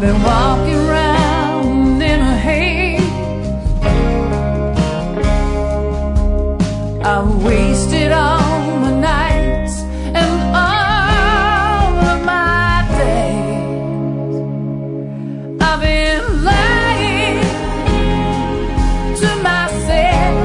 been walking around in a haze. I've wasted all my nights and all of my days. I've been lying to myself.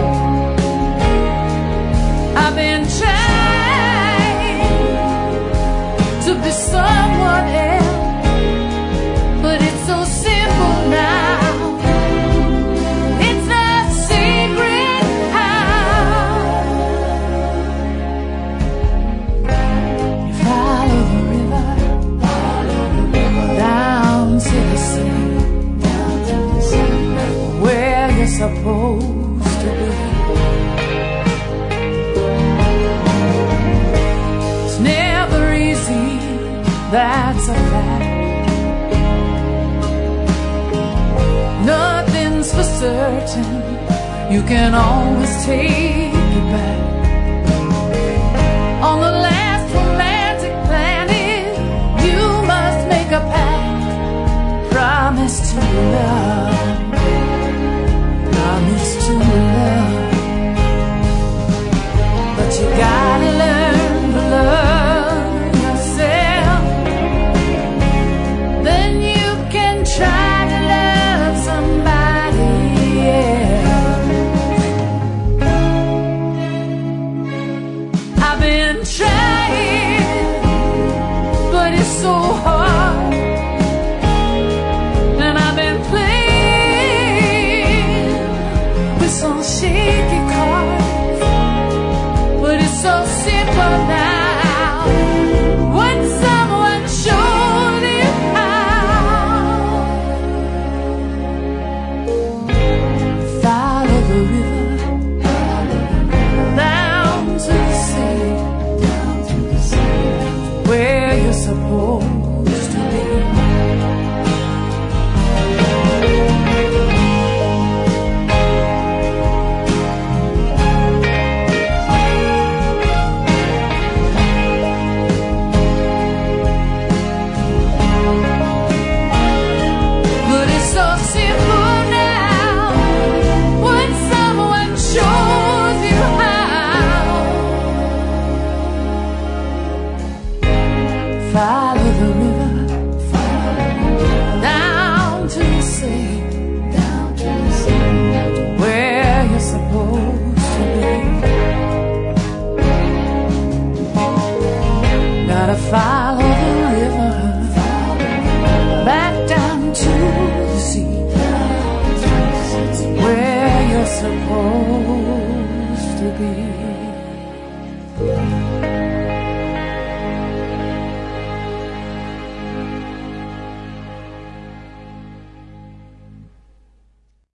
I've been trying to be someone else. But it's so simple now. It's a secret how you follow the river down to the sea, where you're supposed to be. It's never easy, that's a fact. Nothing's for certain, you can always take it back. On the last romantic planet, you must make a pact, promise to love.